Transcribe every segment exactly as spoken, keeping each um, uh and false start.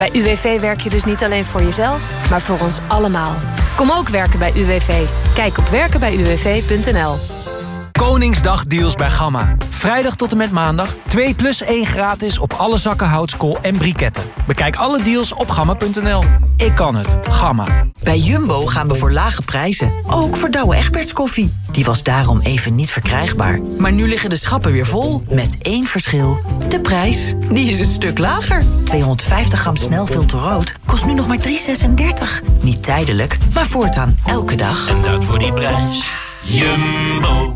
Bij U W V werk je dus niet alleen voor jezelf, maar voor ons allemaal. Kom ook werken bij U W V. Kijk op werken bij u w v punt n l. Koningsdagdeals bij Gamma. Vrijdag tot en met maandag. twee plus één gratis op alle zakken houtskool en briketten. Bekijk alle deals op gamma punt n l. Ik kan het. Gamma. Bij Jumbo gaan we voor lage prijzen. Ook voor Douwe Egberts koffie. Die was daarom even niet verkrijgbaar. Maar nu liggen de schappen weer vol. Met één verschil. De prijs. Die is een stuk lager. tweehonderdvijftig gram snelfilter rood kost nu nog maar drie zesendertig. Niet tijdelijk, maar voortaan elke dag. En dat voor die prijs. Jumbo.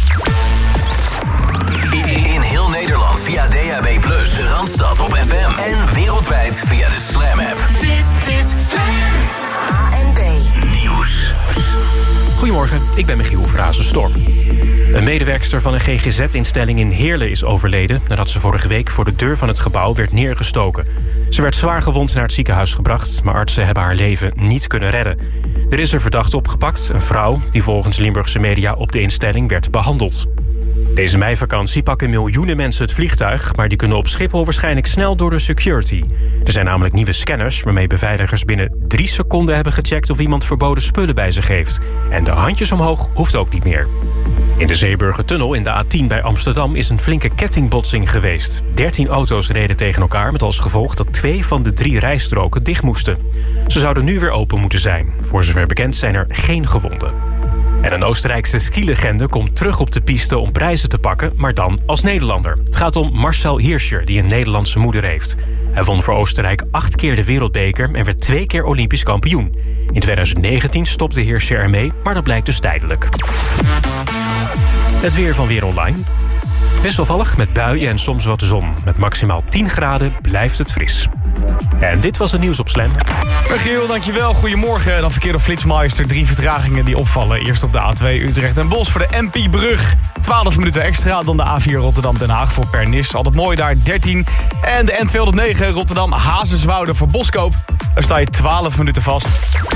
In heel Nederland via D A B plus, de Randstad op F M en wereldwijd via de Slam app. Dit is Slam. A N B Nieuws. Goedemorgen, ik ben Michiel Frazenstorm. Een medewerkster van een G G Z-instelling in Heerlen is overleden nadat ze vorige week voor de deur van het gebouw werd neergestoken. Ze werd zwaar gewond naar het ziekenhuis gebracht, maar artsen hebben haar leven niet kunnen redden. Er is een verdachte opgepakt, een vrouw die volgens Limburgse media op de instelling werd behandeld. Deze meivakantie pakken miljoenen mensen het vliegtuig, maar die kunnen op Schiphol waarschijnlijk snel door de security. Er zijn namelijk nieuwe scanners waarmee beveiligers binnen drie seconden hebben gecheckt of iemand verboden spullen bij zich heeft. En de handjes omhoog hoeft ook niet meer. In de Zeeburgertunnel in de A tien bij Amsterdam is een flinke kettingbotsing geweest. dertien auto's reden tegen elkaar met als gevolg dat twee van de drie rijstroken dicht moesten. Ze zouden nu weer open moeten zijn. Voor zover bekend zijn er geen gewonden. En een Oostenrijkse skilegende komt terug op de piste om prijzen te pakken, maar dan als Nederlander. Het gaat om Marcel Hirscher, die een Nederlandse moeder heeft. Hij won voor Oostenrijk acht keer de wereldbeker en werd twee keer Olympisch kampioen. In twintig negentien stopte Hirscher ermee, maar dat blijkt dus tijdelijk. Het weer van Weer Online. Wisselvallig met buien en soms wat zon. Met maximaal tien graden blijft het fris. En dit was het nieuws op Slam. Michiel, dankjewel. Goedemorgen. Dan verkeer op Flitsmeister. Drie vertragingen die opvallen. Eerst op de A twee Utrecht en Bosch voor de M P-brug. twaalf minuten extra. Dan de A vier Rotterdam-Den Haag voor Pernis. Altijd mooi daar, dertien. En de N tweehonderdnegen Rotterdam-Hazenswoude voor Boskoop. Daar sta je twaalf minuten vast.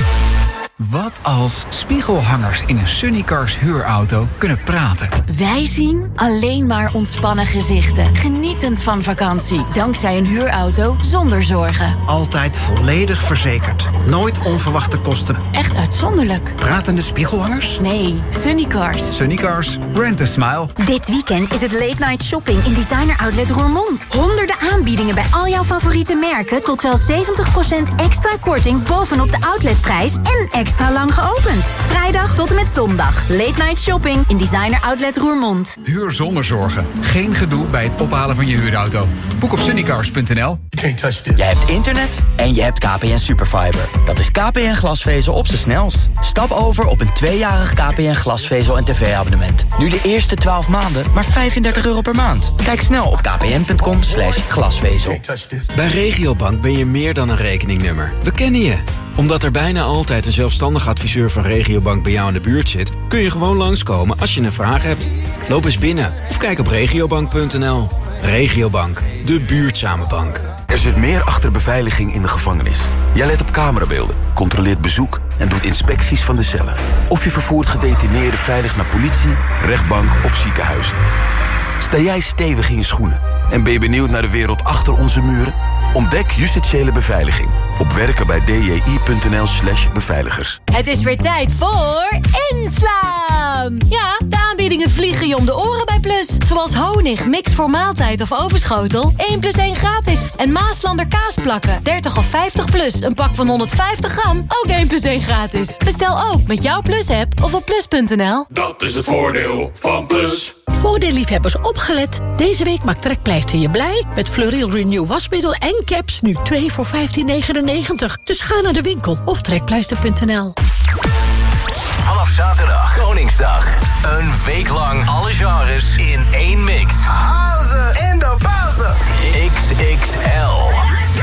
Wat als spiegelhangers in een Sunnycars huurauto kunnen praten? Wij zien alleen maar ontspannen gezichten. Genietend van vakantie. Dankzij een huurauto zonder zorgen. Altijd volledig verzekerd. Nooit onverwachte kosten. Echt uitzonderlijk. Pratende spiegelhangers? Nee, Sunnycars. Sunnycars, rent a smile. Dit weekend is het late night shopping in Designer Outlet Roermond. Honderden aanbiedingen bij al jouw favoriete merken. Tot wel zeventig procent extra korting bovenop de outletprijs en extra lang geopend. Vrijdag tot en met zondag. Late night shopping in Designer Outlet Roermond. Huur zonder zorgen. Geen gedoe bij het ophalen van je huurauto. Boek op sunnycars punt n l. Jij hebt internet en je hebt K P N Superfiber. Dat is K P N glasvezel op z'n snelst. Stap over op een tweejarig K P N glasvezel en tv-abonnement. Nu de eerste twaalf maanden maar vijfendertig euro per maand. Kijk snel op kpn.com slash glasvezel. Bij Regiobank ben je meer dan een rekeningnummer. We kennen je. Omdat er bijna altijd een zelfstandig adviseur van Regiobank bij jou in de buurt zit, kun je gewoon langskomen als je een vraag hebt. Loop eens binnen of kijk op regiobank punt n l. Regiobank, de buurtzame bank. Er zit meer achter beveiliging in de gevangenis. Jij let op camerabeelden, controleert bezoek en doet inspecties van de cellen. Of je vervoert gedetineerden veilig naar politie, rechtbank of ziekenhuis. Sta jij stevig in je schoenen en ben je benieuwd naar de wereld achter onze muren? Ontdek justitiële beveiliging op werken bij d j i punt n l slash beveiligers. Het is weer tijd voor inslaan! Ja, de aanbiedingen vliegen je om de oren bij Plus. Zoals honig, mix voor maaltijd of overschotel. één plus één gratis. En Maaslander kaasplakken. dertig of vijftig plus. Een pak van honderdvijftig gram. Ook één plus één gratis. Bestel ook met jouw Plus-app of op plus punt n l. Dat is het voordeel van Plus. Voordeelliefhebbers opgelet. Deze week maakt Trekpleister je blij. Met Fleuril Renew wasmiddel en caps nu twee voor vijftien negenennegentig. Dus ga naar de winkel of trekpleister punt n l. Vanaf zaterdag, Koningsdag. Een week lang alle genres in één mix. Pauze in de pauze. X X L.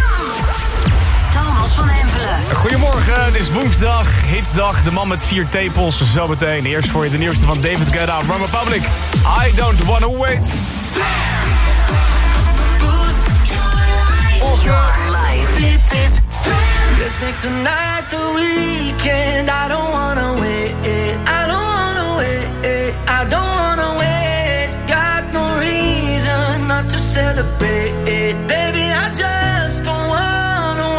Thomas van Hempelen. Goedemorgen, het is woensdag, hitsdag. De man met vier tepels, zometeen. Eerst voor je de nieuwste van David Guetta, One Republic. I don't wanna wait. Your life. Dit is Slam. Let's make tonight the weekend. I don't wanna wait. I don't wanna wait. I don't wanna wait. Got no reason not to celebrate. Baby, I just don't wanna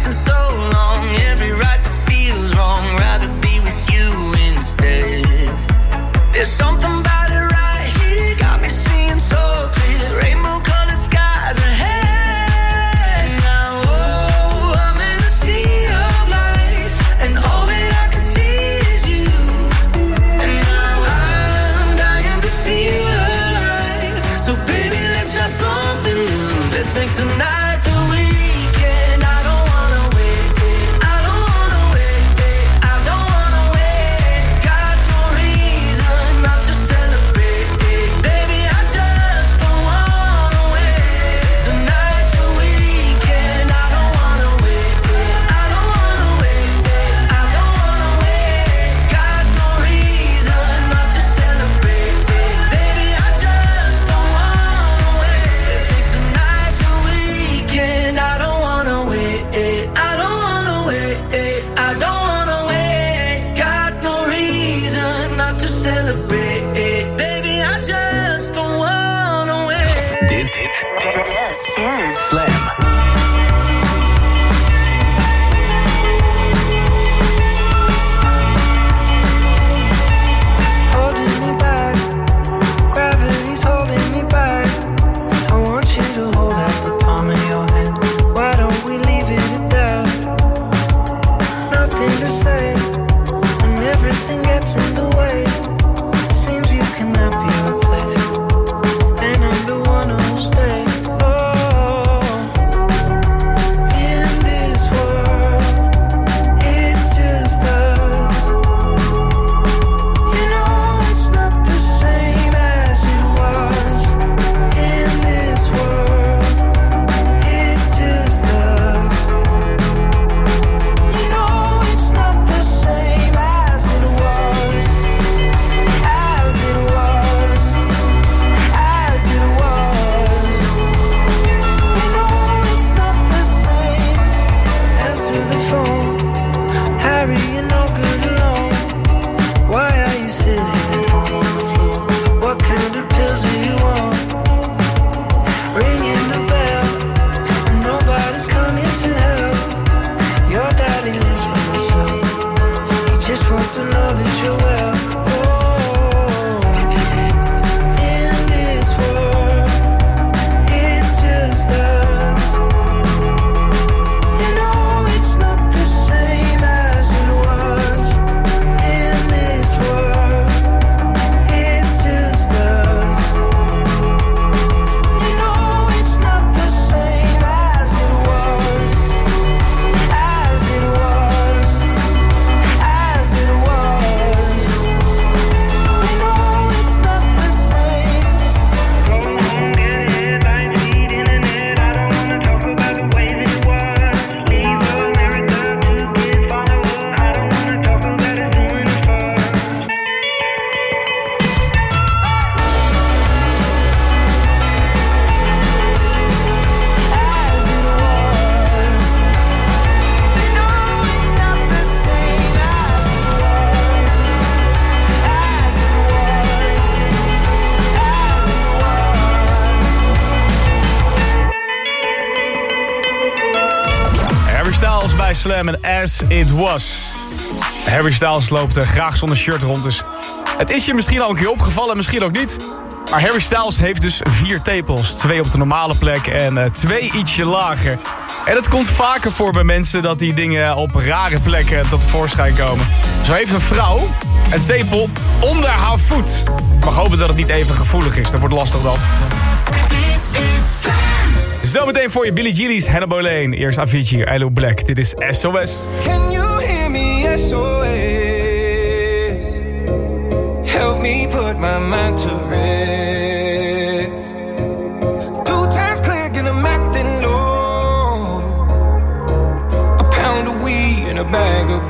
chasing so long, every right that feels wrong, rather be with you instead. There's something about it right here, got me seeing so clear, rainbow colored skies ahead. Now, oh, I'm in a sea of lights, and all that I can see is you. And now I'm dying to feel alive, so baby, let's try something new. Let's make tonight the weekend. I don't wanna wait, I don't wanna wait, I don't wanna wait. Got no reason not to celebrate, baby, I just don't wanna wait. Tonight's the weekend. I don't wanna wait, I don't wanna wait, I don't wanna wait. Got no reason not to celebrate, baby, I just don't wanna wait. Let's make tonight the weekend. I don't wanna wait, I don't wanna wait, I don't wanna wait. Got no reason not to celebrate, baby, I just don't wanna wait. Dit is Slam. Holding me back, gravity's holding me back. I want you to hold out the palm of your hand. Why don't we leave it at that? Nothing to say when everything gets in the way. Seems you cannot be replaced, and I'm the one who'll stay. Oh, in this world, it's just us. You know it's not the same as it was. In this world, it's just us. You know it's not the same as it was. As it was. As it was. You know it's not the same. Answer the phone. Harry, you're no good alone. Why are you sitting at home on the floor? What kind of pills are you on? Ringing the bell, and nobody's coming to help. Your daddy lives by himself. He just wants to know that you're well. Oh, in this world, it's just us. You know it's not the same as it was. In this world, it's just us. You know it's not the same as it was. As it was. As it was. You know it's not the same. Going home, getting headlines, feed internet. I don't wanna talk about the way that it was. Leave America, two kids follow her. I don't wanna talk about us doing it first. As it was. You know it's not the same as it was. As it was. As it was. Harry Styles bij Slam en As It Was. Harry Styles loopt uh, graag zonder shirt rond, dus het is je misschien al een keer opgevallen, misschien ook niet. Maar Harry Styles heeft dus vier tepels. Twee op de normale plek en uh, twee ietsje lager. En het komt vaker voor bij mensen dat die dingen op rare plekken tot tevoorschijn komen. Zo heeft een vrouw een tepel onder haar voet. Ik mag hopen dat het niet even gevoelig is, dat wordt lastig dan. Zometeen voor je Billie Jean's, Hannah Boleyn. Eerst Avicii, Hello Black. Dit is S O S. Can you hear me? S O S. Help me put my mind to rest. Two times click and I'm acting low. A pound of weed and a bag of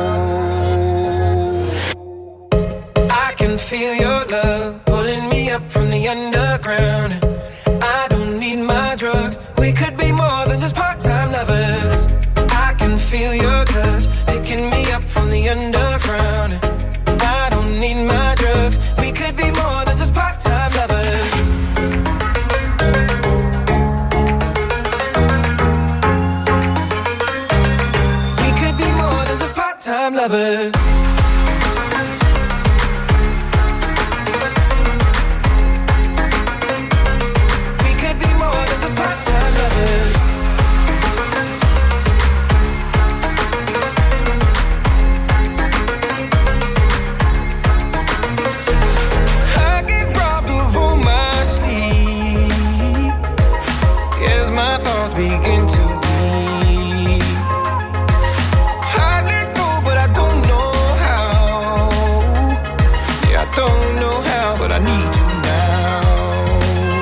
blow. I can feel your love pulling me up from the underground. I don't need my drugs. We could be more than just part-time lovers. I can feel your touch picking me up from the underground. I don't need my drugs. We could be more than just part-time lovers. We could be more than just part-time lovers. I get robbed of all my sleep as my thoughts begin to bleed. I let go, but I don't know how. Yeah, I don't know how, but I need you now.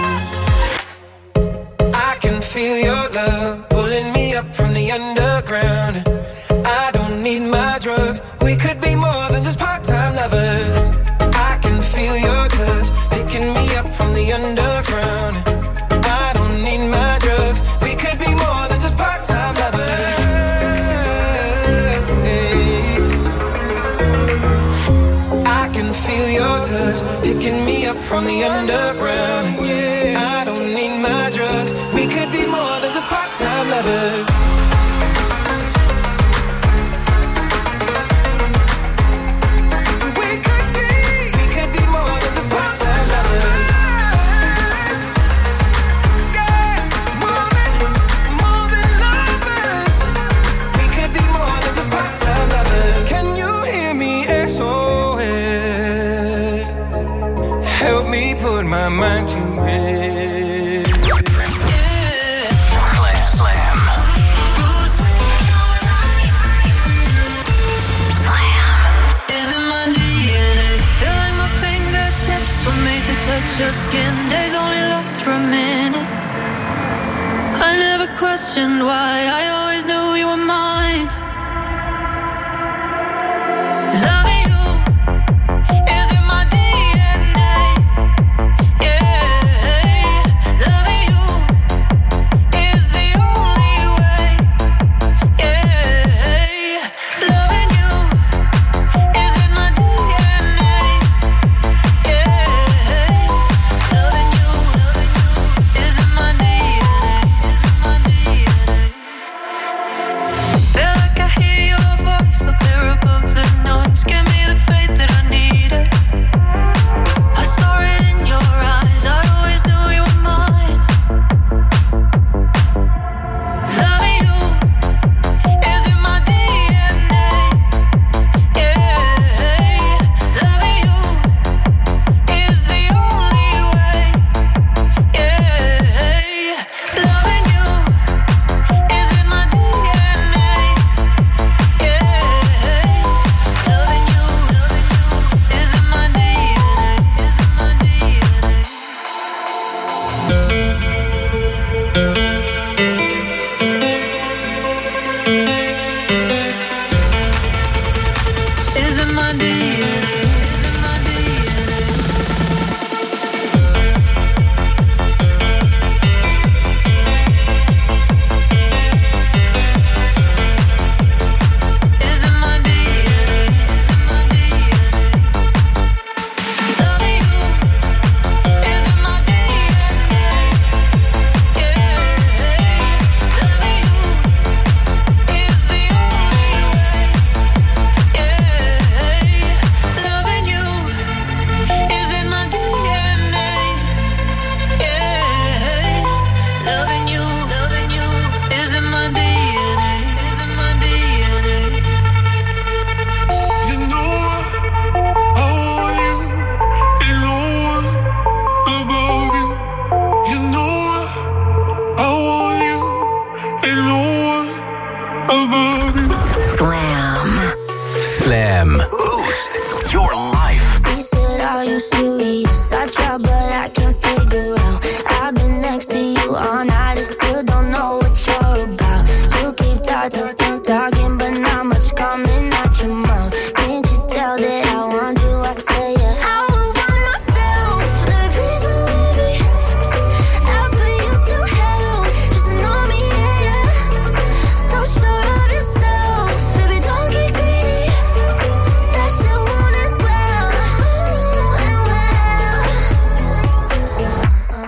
I can feel your love pulling me up from the underground. I don't need my drugs. We could be more than just part-time lovers. I can feel your touch picking me up from the underground. I don't need my drugs. We could be more than just part-time lovers. Hey. I can feel your touch picking me up from the underground. Yeah. I don't need my drugs. We could be more than just part-time lovers. My mind to rest. Yeah. Slam. Boost. Slam. Is it my D N A? Feel like my fingertips were made to touch your skin. Days only last for a minute. I never questioned why. I always knew you were mine. Loving you. Is it my D N A?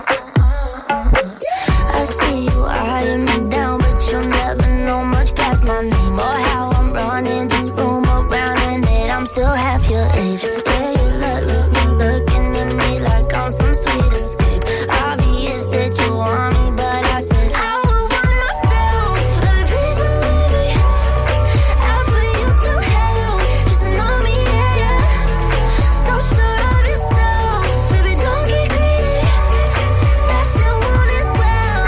Past my still half your age. Yeah, you look, look, look, looking at me like I'm some sweet escape. Obvious that you want me, but I said I would want myself. Baby, please believe me. I'll put you through hell. Just know me, yeah, yeah. So sure of yourself. Baby, don't get greedy. That shit won't as well.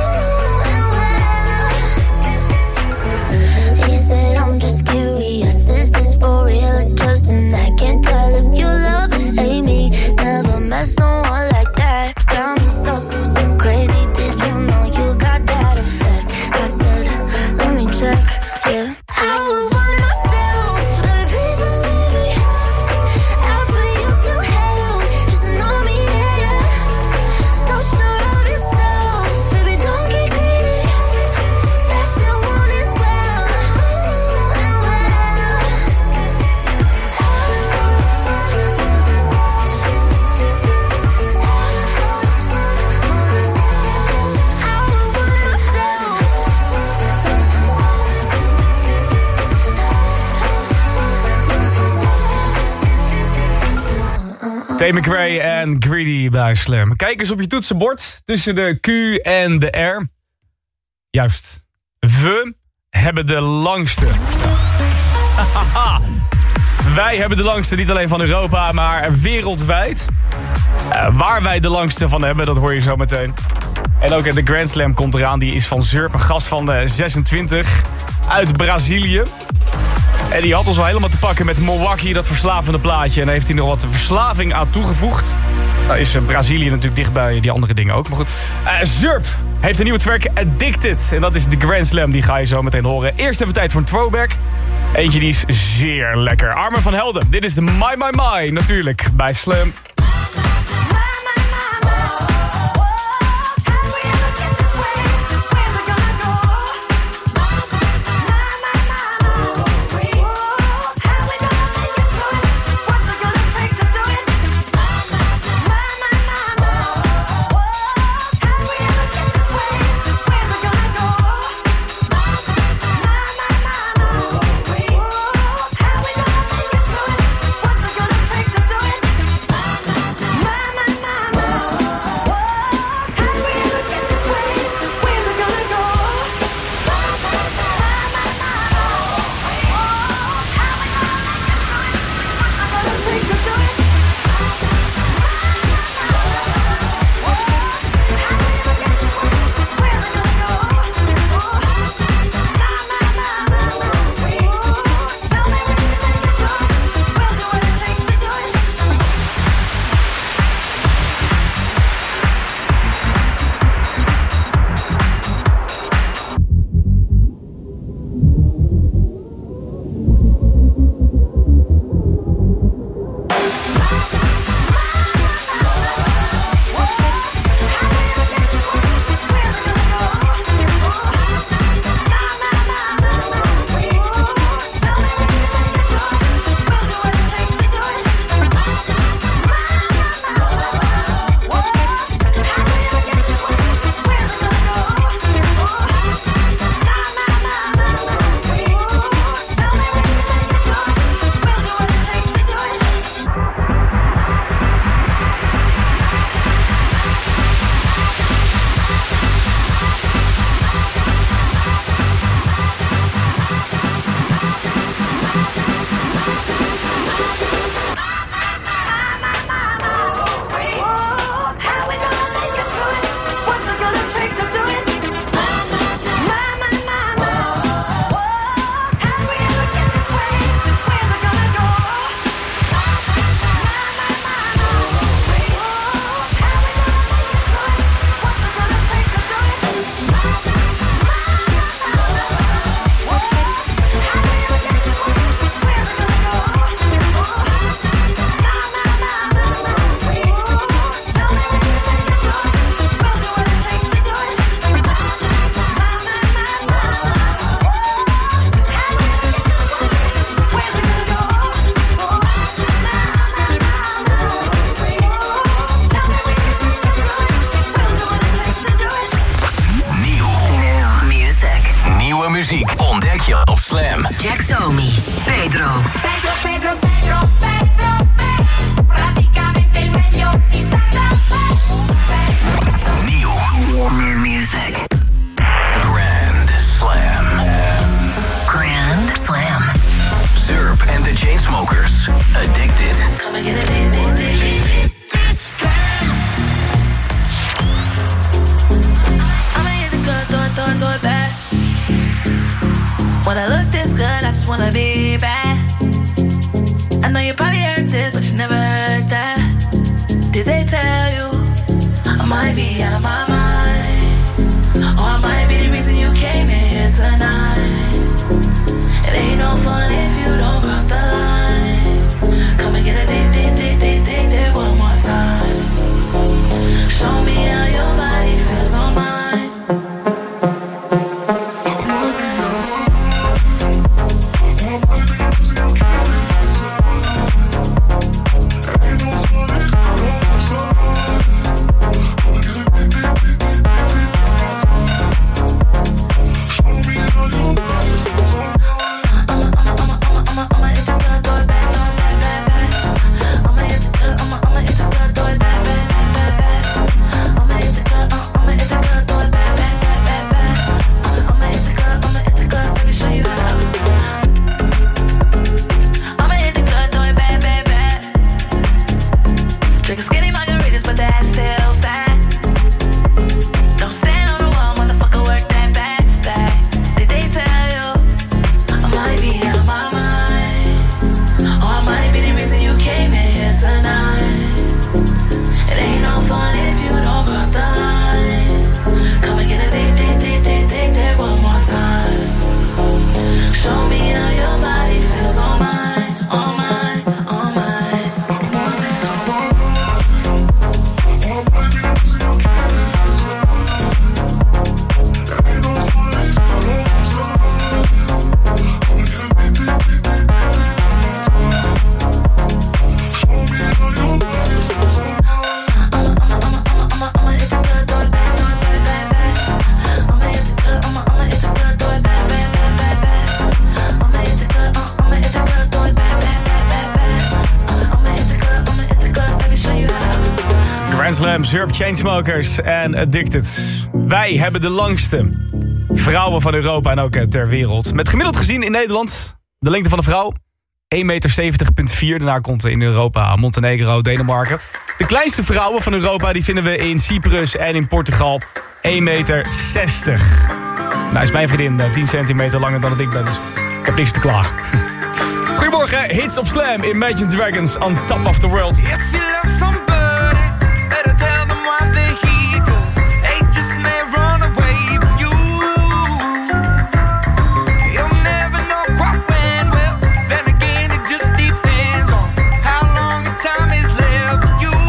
He said I'm just curious. Is this for real or just an act? Can't tell if you love or hate me. Never met someone like that. Got me so, so crazy. Did you know you got that effect? I said, let me check, yeah. I would want myself. Baby, please believe me. I'll put you through hell. Just know me, yeah, yeah. So sure of yourself. Baby, don't get greedy. That shit won't as well. Tate McRae en Greedy bij Slam. Kijk eens op je toetsenbord tussen de Q en de R. Juist. We hebben de langste. Wij hebben de langste, niet alleen van Europa, maar wereldwijd. Uh, waar wij de langste van hebben, dat hoor je zo meteen. En ook de Grand Slam komt eraan. Die is van Zurp, een gast van de zesentwintig uit Brazilië. En die had ons wel helemaal te pakken met Milwaukee, dat verslavende plaatje. En daar heeft hij nog wat verslaving aan toegevoegd. Nou is Brazilië natuurlijk dicht bij die andere dingen ook. Maar goed, uh, Zurp heeft een nieuwe track, Addicted. En dat is de Grand Slam, die ga je zo meteen horen. Eerst even tijd voor een throwback. Eentje die is zeer lekker. Armen van Helden, dit is My My My natuurlijk bij Slam. muziek ontdek je op Slam. Jack Somi, Pedro. Pedro, Pedro, Pedro. Slam, Zurp, Chainsmokers en Addicted. Wij hebben de langste vrouwen van Europa en ook ter wereld. Met gemiddeld gezien in Nederland de lengte van de vrouw één meter zeventig komma vier. Daarna komt in Europa Montenegro, Denemarken. De kleinste vrouwen van Europa die vinden we in Cyprus en in Portugal. één meter zestig. Nou is mijn vriendin tien centimeter langer dan dat ik ben, dus ik heb niks te klagen. Goedemorgen, hits op Slam, Imagine Dragons, On Top of the World. If you love somebody, better tell them why they're here, 'cause they just may run away from you. You'll never know quite when, well, then again it just depends on how long the time is left for you.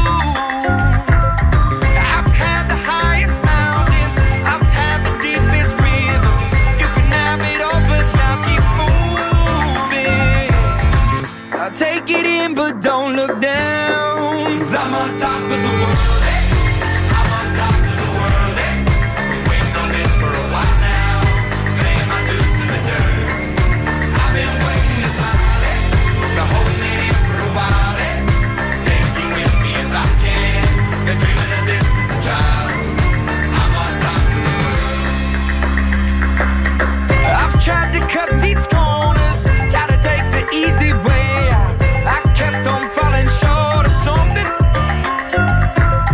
I've had the highest mountains, I've had the deepest river. You can have it all, but life keeps moving. I'll take it in, but don't look down, 'cause I'm on top of the world. Hey, I'm on top of the world. Hey, waiting on this for a while now. Paying my dues to the dirt. I've been waiting to smile. Hey, been holding it in for a while. Hey, take you with me if I can. Been dreaming of this since a child. I'm on top of the world. I've tried to cut these corners, tried to take the easy way out. I kept on falling short of something.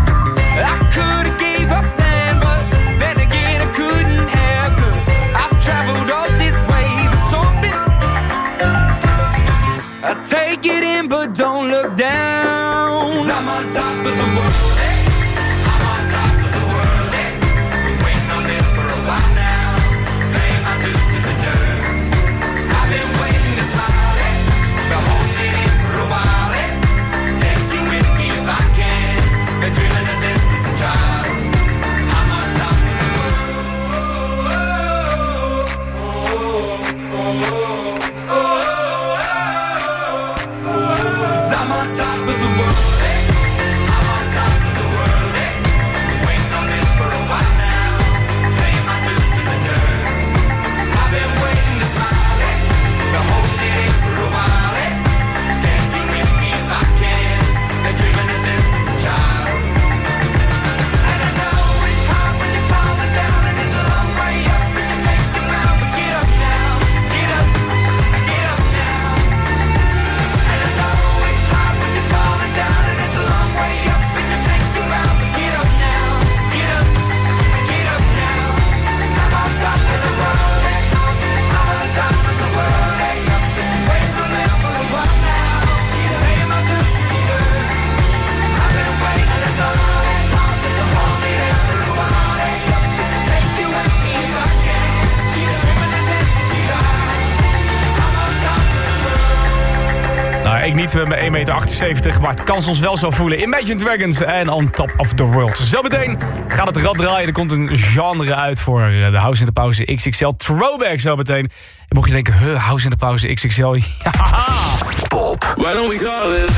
ik niet met mijn één komma achtenzeventig meter, maar het kan soms wel zo voelen. Imagine Dragons en On Top of the World. Zometeen gaat het rad draaien. Er komt een genre uit voor de House in de Pauze X X L Throwback zometeen. En mocht je denken, huh, House in de Pauze X X L, ja. Pop. Why don't we call it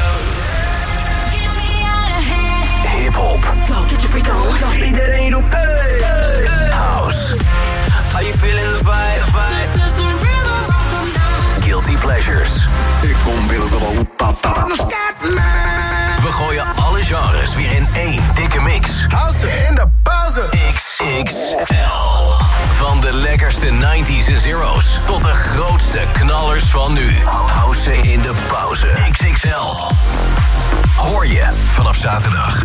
hip-hop. Iedereen roept hey. House. How you feeling the vibe? This is the rhythm of the night. Guilty pleasures. Ik kom binnen van papa. We gooien alle genres weer in één dikke mix. House in de pauze. X X L. Van de lekkerste nineties en zero's tot de grootste knallers van nu. House in de pauze. X X L. Hoor je vanaf zaterdag.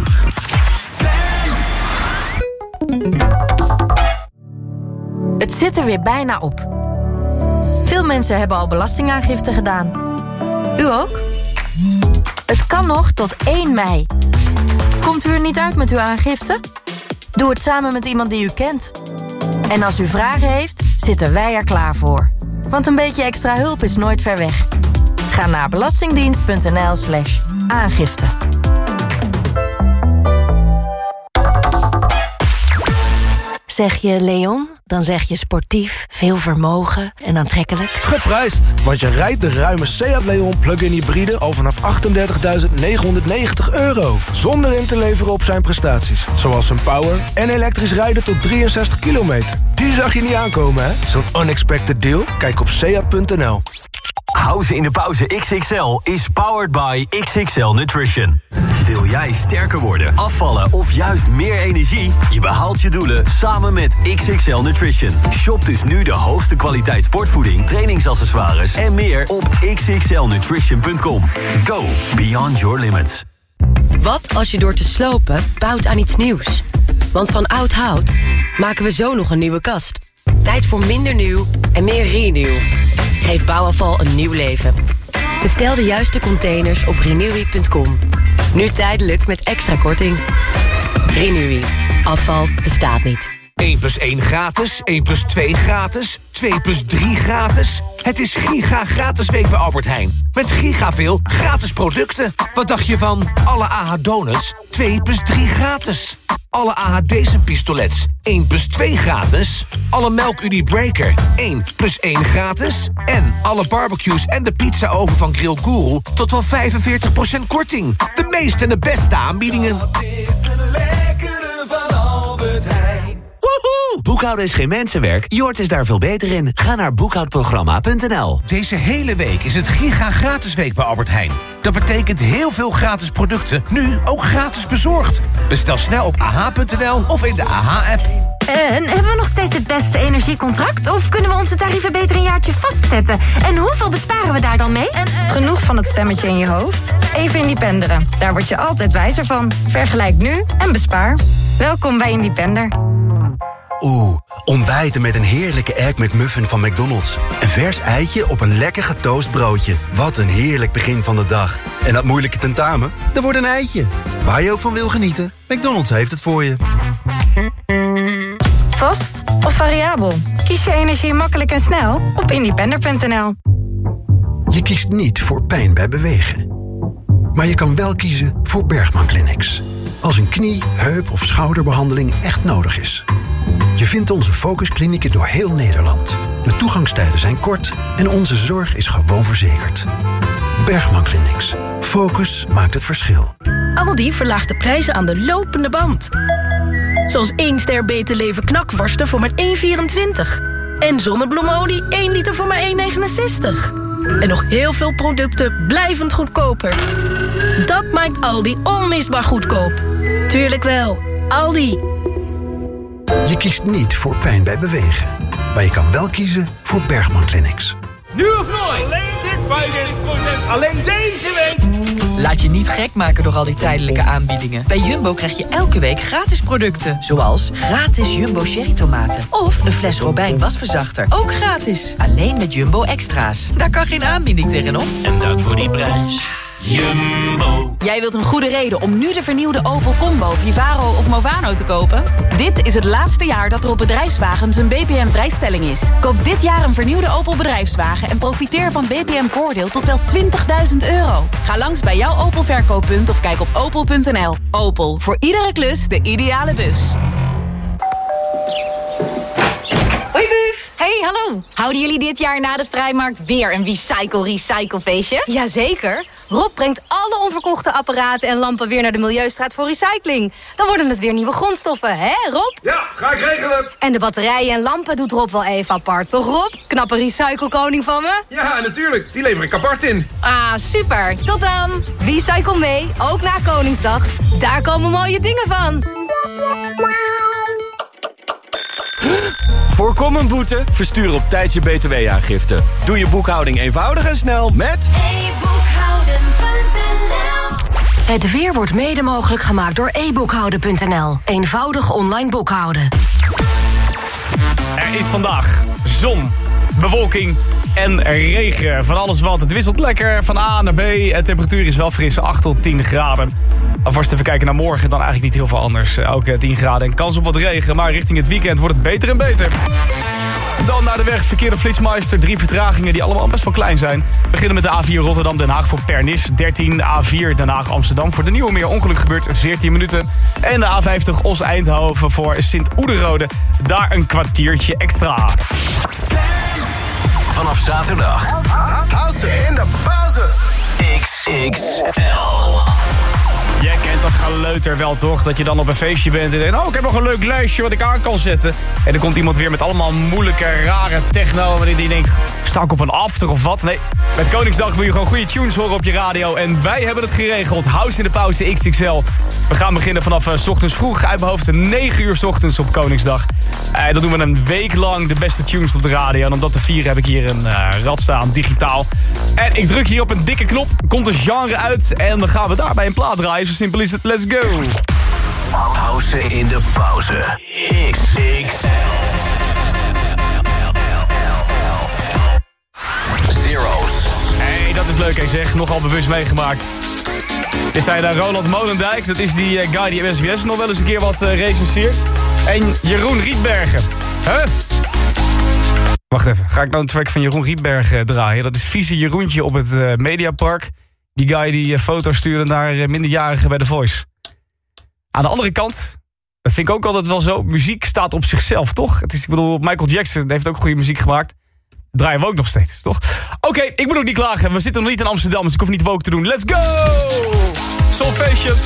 Het zit er weer bijna op. Veel mensen hebben al belastingaangifte gedaan. U ook? Het kan nog tot één mei. Komt u er niet uit met uw aangifte? Doe het samen met iemand die u kent. En als u vragen heeft, zitten wij er klaar voor. Want een beetje extra hulp is nooit ver weg. Ga naar belastingdienst.nl slash aangifte. Zeg je Leon, dan zeg je sportief, veel vermogen en aantrekkelijk. Geprijsd, want je rijdt de ruime Seat Leon plug-in hybride al vanaf achtendertigduizend negenhonderdnegentig euro. Zonder in te leveren op zijn prestaties. Zoals zijn power en elektrisch rijden tot drieënzestig kilometer. Die zag je niet aankomen, hè? Zo'n unexpected deal? Kijk op seat punt n l. House in de Pauze X X L is powered by X X L Nutrition. Wil jij sterker worden, afvallen of juist meer energie? Je behaalt je doelen samen met X X L Nutrition. Shop dus nu de hoogste kwaliteit sportvoeding, trainingsaccessoires en meer op x x l nutrition punt com. Go beyond your limits. Wat als je door te slopen bouwt aan iets nieuws? Want van oud hout maken we zo nog een nieuwe kast. Tijd voor minder nieuw en meer renew. Geef bouwafval een nieuw leven. Bestel de juiste containers op renewy punt com. Nu tijdelijk met extra korting. Renewy. Afval bestaat niet. één plus één gratis, één plus twee gratis, twee plus drie gratis. Het is giga gratis week bij Albert Heijn. Met giga veel gratis producten. Wat dacht je van alle A H donuts, twee plus drie gratis? Alle A H Decent pistolets, één plus twee gratis. Alle Melk Unie Breaker, één plus één gratis. En alle barbecues en de pizza-oven van Grill Guru tot wel vijfenveertig procent korting. De meeste en de beste aanbiedingen. Boekhouden is geen mensenwerk, Jort is daar veel beter in. Ga naar boekhoudprogramma punt n l. Deze hele week is het giga gratis week bij Albert Heijn. Dat betekent heel veel gratis producten, nu ook gratis bezorgd. Bestel snel op a h punt n l of in de A H-app. En hebben we nog steeds het beste energiecontract? Of kunnen we onze tarieven beter een jaartje vastzetten? En hoeveel besparen we daar dan mee? En, uh... Genoeg van het stemmetje in je hoofd? Even Independeren. Daar word je altijd wijzer van. Vergelijk nu en bespaar. Welkom bij Independer. Oeh, ontbijten met een heerlijke Egg McMuffin van McDonald's. Een vers eitje op een lekker getoast broodje. Wat een heerlijk begin van de dag. En dat moeilijke tentamen? Er wordt een eitje. Waar je ook van wil genieten. McDonald's heeft het voor je. Vast of variabel? Kies je energie makkelijk en snel op independer punt n l. Je kiest niet voor pijn bij bewegen. Maar je kan wel kiezen voor Bergman Clinics. Als een knie, heup of schouderbehandeling echt nodig is. Je vindt onze focusklinieken door heel Nederland. De toegangstijden zijn kort en onze zorg is gewoon verzekerd. Bergman Clinics. Focus maakt het verschil. Aldi verlaagt de prijzen aan de lopende band. Zoals één ster Beter Leven knakworsten voor maar één komma vierentwintig. En zonnebloemolie één liter voor maar één komma negenenzestig. En nog heel veel producten blijvend goedkoper. Dat maakt Aldi onmisbaar goedkoop. Tuurlijk wel, Aldi. Je kiest niet voor pijn bij bewegen. Maar je kan wel kiezen voor Bergman Clinics. Nu of nooit? Alleen dit vijfenveertig procent. Alleen deze week. Laat je niet gek maken door al die tijdelijke aanbiedingen. Bij Jumbo krijg je elke week gratis producten. Zoals gratis Jumbo Cherry tomaten. Of een fles Robijn wasverzachter. Ook gratis. Alleen met Jumbo Extra's. Daar kan geen aanbieding tegenop. En dat voor die prijs. Jumbo. Jij wilt een goede reden om nu de vernieuwde Opel Combo, Vivaro of Movano te kopen? Dit is het laatste jaar dat er op bedrijfswagens een B P M-vrijstelling is. Koop dit jaar een vernieuwde Opel bedrijfswagen en profiteer van B P M-voordeel tot wel twintigduizend euro. Ga langs bij jouw Opel verkooppunt of kijk op opel punt n l. Opel, voor iedere klus de ideale bus. Hoi Buf! Hey, hallo! Houden jullie dit jaar na de Vrijmarkt weer een Recycle-Recycle feestje? Jazeker! Rob brengt alle onverkochte apparaten en lampen weer naar de Milieustraat voor recycling. Dan worden het weer nieuwe grondstoffen, hè Rob? Ja, ga ik regelen! En de batterijen en lampen doet Rob wel even apart, toch Rob? Knappe recyclekoning van me? Ja, natuurlijk. Die lever ik apart in. Ah, super! Tot dan! Recycle mee, ook na Koningsdag. Daar komen mooie dingen van. Voorkom een boete? Verstuur op tijd je B T W-aangifte. Doe je boekhouding eenvoudig en snel met... e boekhouden punt n l. Het weer wordt mede mogelijk gemaakt door e boekhouden punt n l. Eenvoudig online boekhouden. Er is vandaag zon, bewolking en regen. Van alles wat. Het wisselt lekker van A naar B. De temperatuur is wel fris, acht tot tien graden. Alvast even kijken naar morgen, dan eigenlijk niet heel veel anders. Ook tien graden en kans op wat regen. Maar richting het weekend wordt het beter en beter. Dan naar de weg, verkeerde Flitsmeister. Drie vertragingen die allemaal best wel klein zijn. We beginnen met de A vier Rotterdam-Den Haag voor Pernis. dertien, A vier Den Haag-Amsterdam voor de Nieuwe Meer. Ongeluk gebeurt veertien minuten. En de A vijftig Os-Eindhoven voor Sint-Oederode. Daar een kwartiertje extra. Vanaf zaterdag. House in de pauze. X X L. Jij kent dat geleuter wel, toch? Dat je dan op een feestje bent en denkt... oh, ik heb nog een leuk lijstje wat ik aan kan zetten. En dan komt iemand weer met allemaal moeilijke, rare techno... waarin die denkt, sta ik op een after of wat? Nee, met Koningsdag wil je gewoon goede tunes horen op je radio. En wij hebben het geregeld. House in de pauze X X L. We gaan beginnen vanaf uh, 's ochtends vroeg. Uit mijn hoofd negen uur 's ochtends op Koningsdag. Uh, dan doen we een week lang de beste tunes op de radio. En om dat te vieren heb ik hier een uh, rad staan, digitaal. En ik druk hier op een dikke knop. Komt een genre uit. En dan gaan we daarbij een plaat draaien. Zo simpel is het. Let's go. House in de pauze. X X L. Zero's. Hey, dat is leuk, hè, zeg. Nogal bewust meegemaakt. Dit zijn uh, Roland Molendijk. Dat is die uh, guy die op S B S nog wel eens een keer wat uh, recenseert. En Jeroen Rietbergen. Huh? Wacht even. Ga ik nou een track van Jeroen Rietbergen uh, draaien? Dat is vieze Jeroentje op het uh, Mediapark. Die guy die uh, foto's stuurde naar uh, minderjarigen bij The Voice. Aan de andere kant, dat vind ik ook altijd wel zo. Muziek staat op zichzelf, toch? Het is, ik bedoel, Michael Jackson heeft ook goede muziek gemaakt. Draaien we ook nog steeds, toch? Oké, okay, ik moet ook niet klagen. We zitten nog niet in Amsterdam, dus ik hoef niet woke te doen. Let's go! Solfation.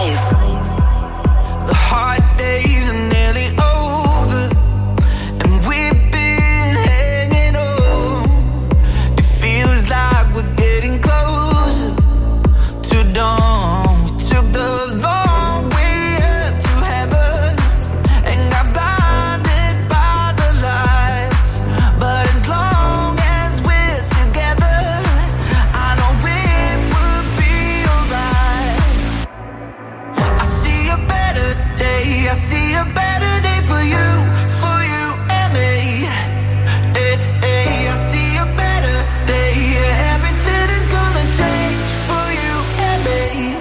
vijf. The hard days are nearly over, and we've been hanging on. It feels like we're getting closer to dawn. We took the long way up to heaven and got blinded by the lights. But as long as we're together, I know it will be alright. I see a better day, I see a better day for you, for you and me. Hey, hey, I see a better day, yeah, everything is gonna change for you and me.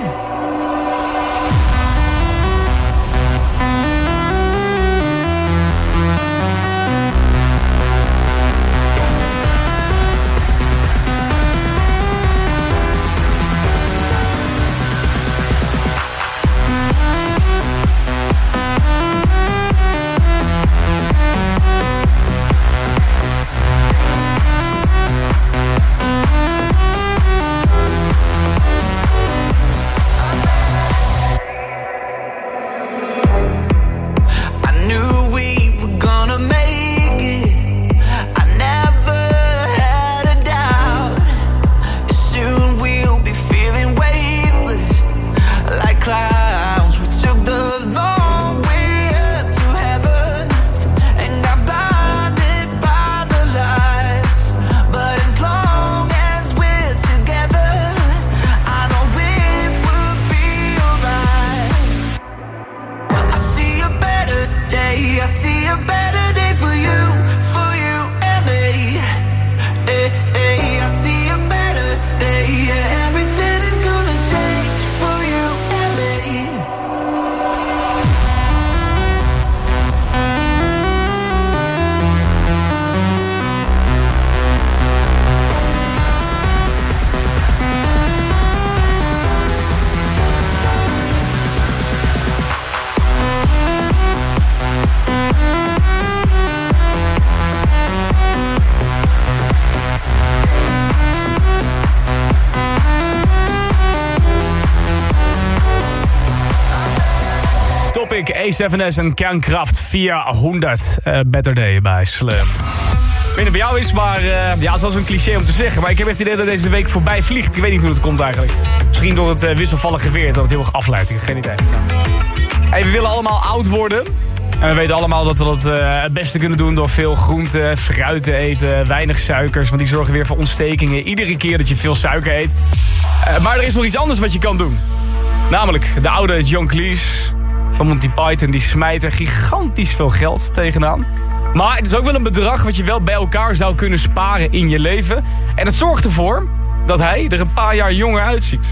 I knew we were gonna make it. I never had a doubt. Soon we'll be feeling weightless like clouds. We took the long way up to heaven and got blinded by the lights. But as long as we're together, I know it will be alright. I see a better day, I see a better day for you, for you and me. Hey, hey, I see a better day, yeah, everything is gonna change for you and me. Topic, A seven S en Kernkraft vierhonderd. Uh, better day bij Slam. Ik weet niet of het bij jou is, maar uh, ja, het is wel zo'n cliché om te zeggen. Maar ik heb echt het idee dat deze week voorbij vliegt. Ik weet niet hoe het komt eigenlijk. Misschien door het uh, wisselvallige weer, dat het heel erg afleidt. Ik heb geen idee. Hey, we willen allemaal oud worden. En we weten allemaal dat we dat uh, het beste kunnen doen door veel groente, fruit te eten, weinig suikers. Want die zorgen weer voor ontstekingen iedere keer dat je veel suiker eet. Uh, maar er is nog iets anders wat je kan doen. Namelijk de oude John Cleese van Monty Python. Die smijt er gigantisch veel geld tegenaan. Maar het is ook wel een bedrag wat je wel bij elkaar zou kunnen sparen in je leven. En het zorgt ervoor dat hij er een paar jaar jonger uitziet.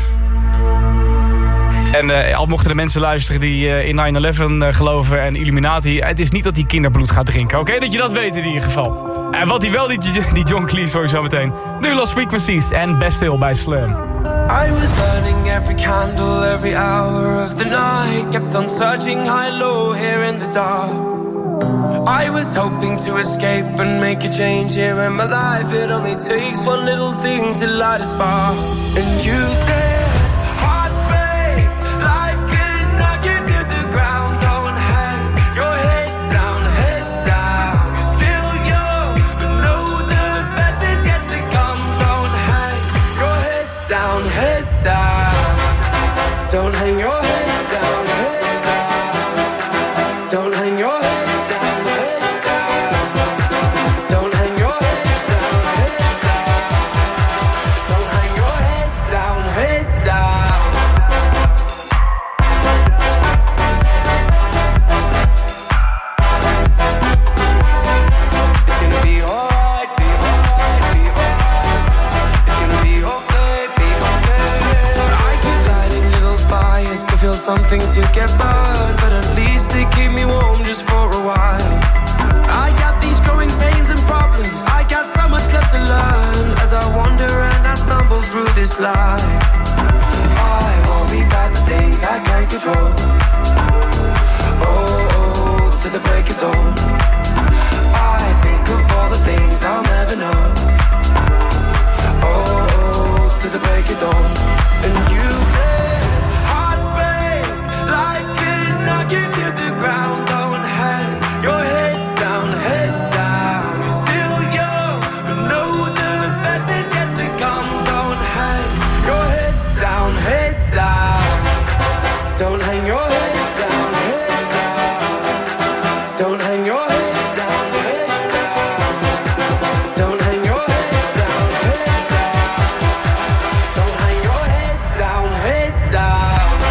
En uh, al mochten de mensen luisteren die uh, in nine eleven uh, geloven en Illuminati. Het is niet dat hij kinderbloed gaat drinken. Oké, okay? Dat je dat weet in ieder geval. En wat hij wel, die, die John Cleese, hoor je zo meteen. Nu Lost Frequencies en Best Still bij Slam. I was burning every candle, every hour of the night. Kept on searching high, low, here in the dark. I was hoping to escape and make a change here in my life. It only takes one little thing to light a spark. And you said, hearts break, life can knock you to the ground. Don't hang your head down, head down. You're still young, but know the best is yet to come. Don't hang your head down, head down. Don't hang your head down, head down. Don't hang your head. Something to get burned, but at least they keep me warm just for a while. I got these growing pains and problems. I got so much left to learn as I wander and I stumble through this life. I worry about the things I can't control. Oh, oh, to the break of dawn. I think of all the things I'll never know. Oh, oh, to the break of dawn. And you say, hearts break, your head down, head down. Don't hang your head down, head down. Don't hang your head down, head down. Don't hang your head down, head down.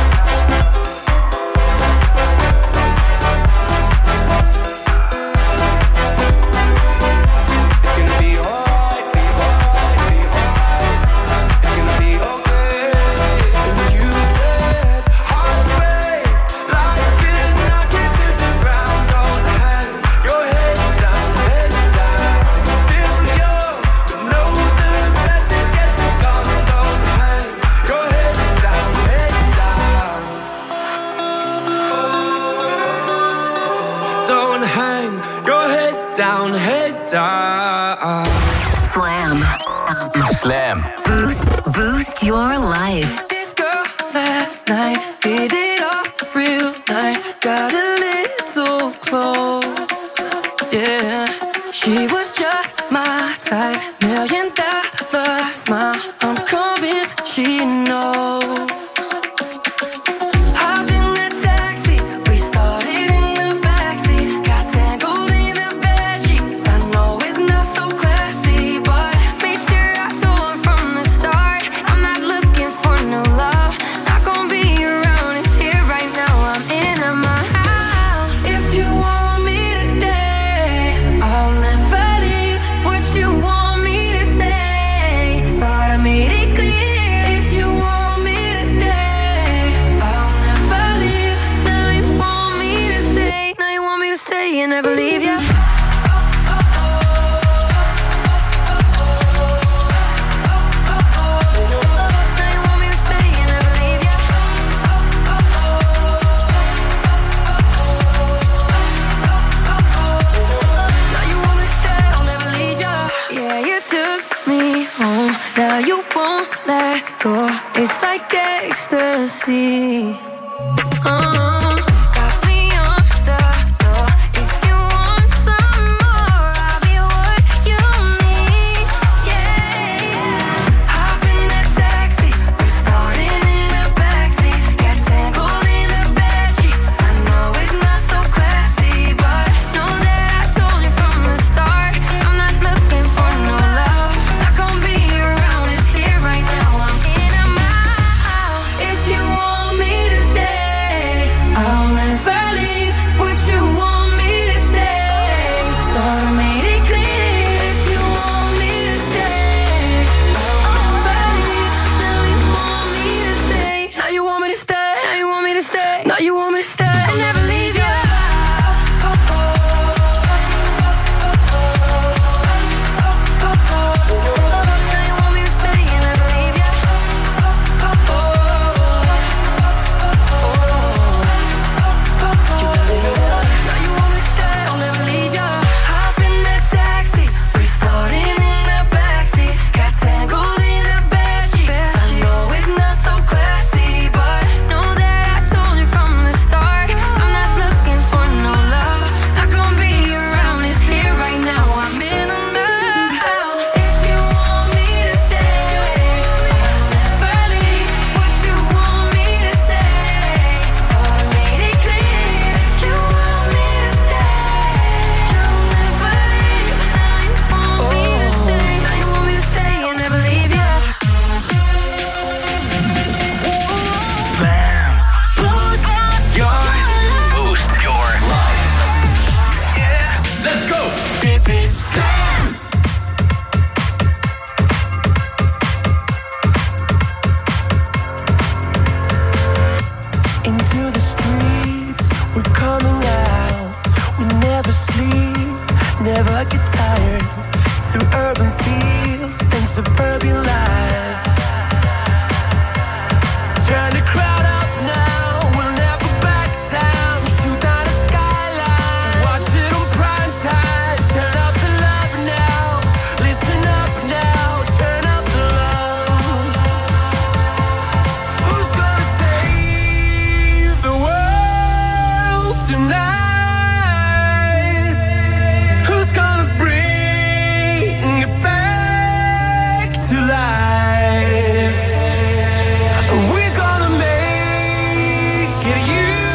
Down, head down. Slam. Slam. Boost, boost your life. This girl last night hit it off real nice. Got a little close. Yeah, she was just my type. Million dollar smile. I'm convinced she knows. Never leave you. Now you won't let go. It's like ecstasy. Uh-huh. We're gonna make it you.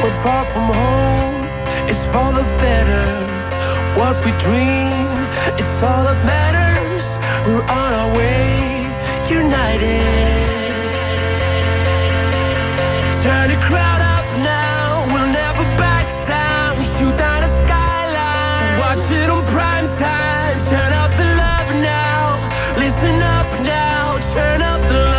but far from home, it's for the better. What we dream, it's all that matters. We're on our way, united. Turn the crowd up now, we'll never back down. Shoot down the skyline, watch it on prime time. Turn up the love now, listen up now, turn up the love.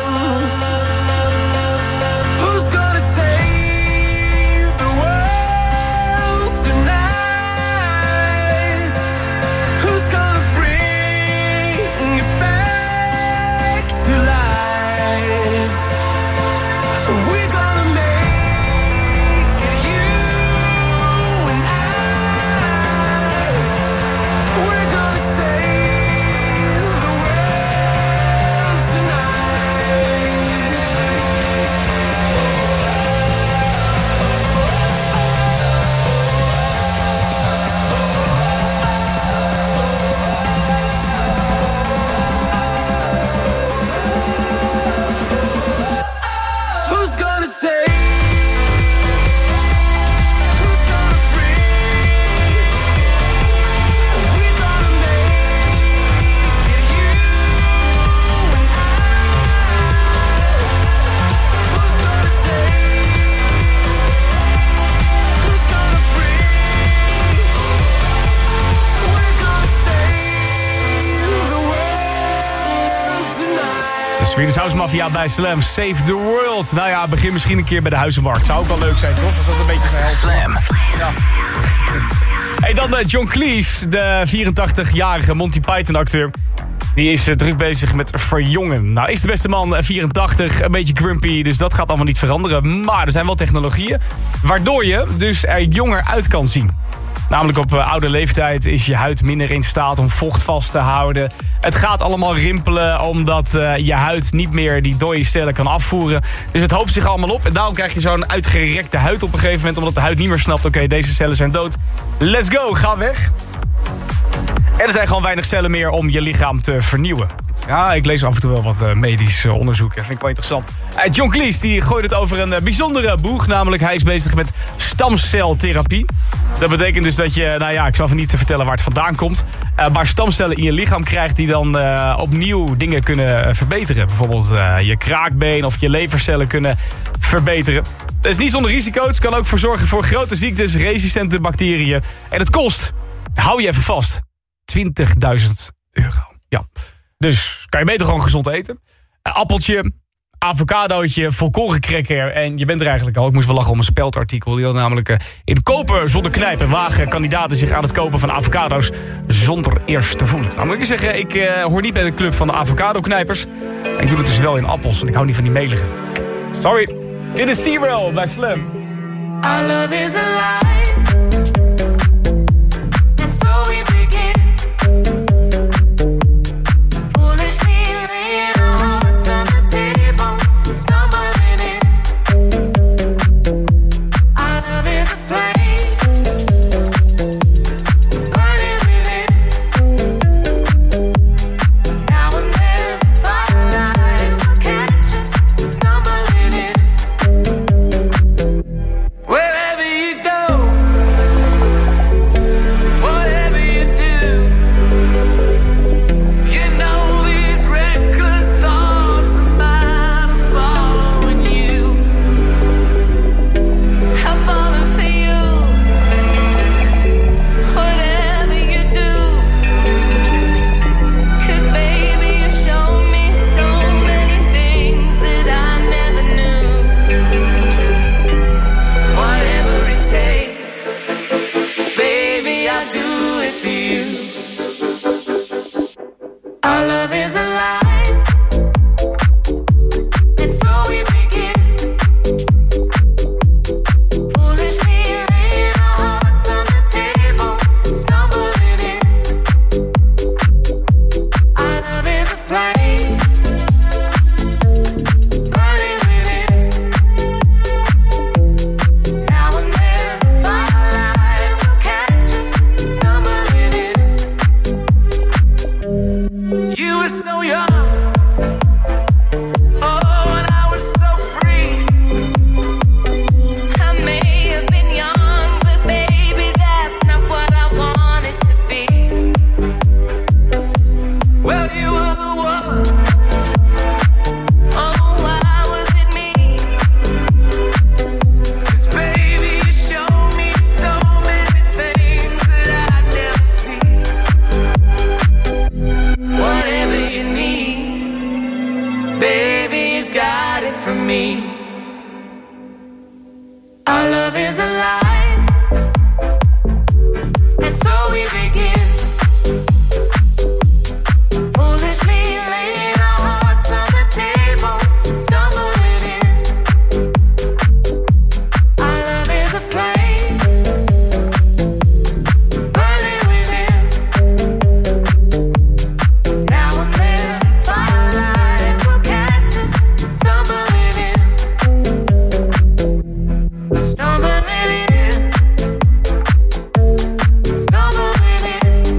Who's gonna save the world tonight? Who's gonna bring it back to life? We're gonna make it, you and I. We're gonna save the world tonight. Who's gonna save? Who's gonna bring? We're gonna make it, you and I. Who's gonna save? Who's gonna bring? We're gonna save the world tonight. De Swedish House Mafia bij Slam. Save the world. Nou ja, begin misschien een keer bij de Huizenmarkt. Zou ook wel leuk zijn, toch? Als dat een beetje verhelpt. Slam. Ja. Hey, dan eh, John Cleese, de vierentachtigjarige Monty Python acteur. Die is eh, druk bezig met verjongen. Nou, is de beste man eh, vierentachtig, een beetje grumpy, dus dat gaat allemaal niet veranderen. Maar er zijn wel technologieën waardoor je dus er jonger uit kan zien. Namelijk op uh, oude leeftijd is je huid minder in staat om vocht vast te houden. Het gaat allemaal rimpelen omdat uh, je huid niet meer die dode cellen kan afvoeren. Dus het hoopt zich allemaal op. En daarom krijg je zo'n uitgerekte huid op een gegeven moment. Omdat de huid niet meer snapt, oké, okay, deze cellen zijn dood. Let's go, ga weg. En er zijn gewoon weinig cellen meer om je lichaam te vernieuwen. Ja, ik lees af en toe wel wat uh, medisch uh, onderzoek. Dat vind ik wel interessant. Uh, John Cleese die gooit het over een uh, bijzondere boeg. Namelijk, hij is bezig met stamceltherapie. Dat betekent dus dat je, nou ja, ik zal even niet vertellen waar het vandaan komt. Uh, maar stamcellen in je lichaam krijgt die dan uh, opnieuw dingen kunnen uh, verbeteren. Bijvoorbeeld uh, je kraakbeen of je levercellen kunnen verbeteren. Dat is niet zonder risico's. Het kan ook voor zorgen voor grote ziektes, resistente bacteriën. En het kost, hou je even vast, twintigduizend euro. Ja. Dus kan je beter gewoon gezond eten. Een appeltje, avocadootje, volkorencracker en je bent er eigenlijk al. Ik moest wel lachen om een speldartikel. Die had namelijk uh, in kopen zonder knijpen wagen kandidaten zich aan het kopen van avocado's zonder eerst te voelen. Nou moet ik zeggen, ik uh, hoor niet bij de club van de avocado-knijpers. Ik doe het dus wel in appels en ik hou niet van die melige. Sorry, dit is Zero bij Slam. Our love is alive. That's how we begin. Wherever you go, stumbling in, stumbling in.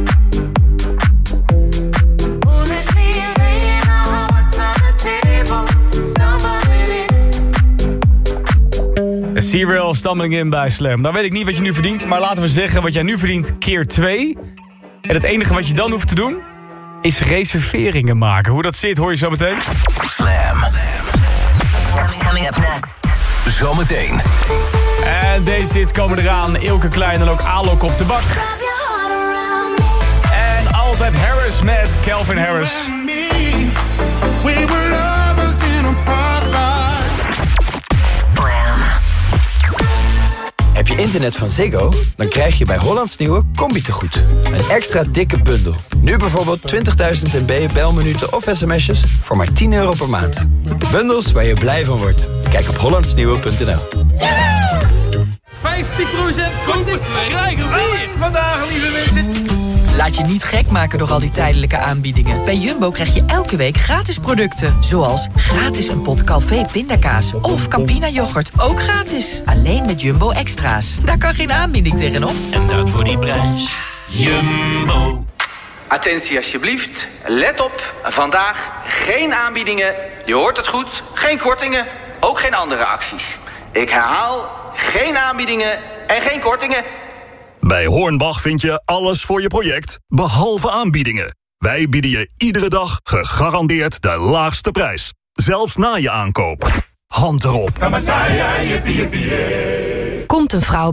Foolishly laying our hearts on the table, stumbling in. Serial Stumbling In bij Slam. Dan weet ik niet wat je nu verdient, maar laten we zeggen wat jij nu verdient keer twee. En het enige wat je dan hoeft te doen is reserveringen maken. Hoe dat zit hoor je zo meteen. Slam. Coming up next. Zometeen. En deze hits komen eraan. Ilke Klein en ook Alok op de bak. En altijd Harris met Calvin Harris. Slam. Heb je internet van Ziggo? Dan krijg je bij Hollands Nieuwe Combi-tegoed. Een extra dikke bundel. Nu bijvoorbeeld twintigduizend MB belminuten of sms'jes voor maar tien euro per maand. Bundels waar je blij van wordt. Kijk op hollandsnieuwe punt n l. vijftig procent korting, krijgen we vandaag, lieve mensen. Laat je niet gek maken door al die tijdelijke aanbiedingen. Bij Jumbo krijg je elke week gratis producten. Zoals gratis een pot Calvé pindakaas of Campina yoghurt. Ook gratis. Alleen met Jumbo Extra's. Daar kan geen aanbieding tegenop. En dat voor die prijs. Jumbo. Attentie alsjeblieft. Let op. Vandaag geen aanbiedingen. Je hoort het goed. Geen kortingen. Ook geen andere acties. Ik herhaal. Geen aanbiedingen en geen kortingen. Bij Hornbach vind je alles voor je project, behalve aanbiedingen. Wij bieden je iedere dag gegarandeerd de laagste prijs. Zelfs na je aankoop. Hand erop. Komt een vrouw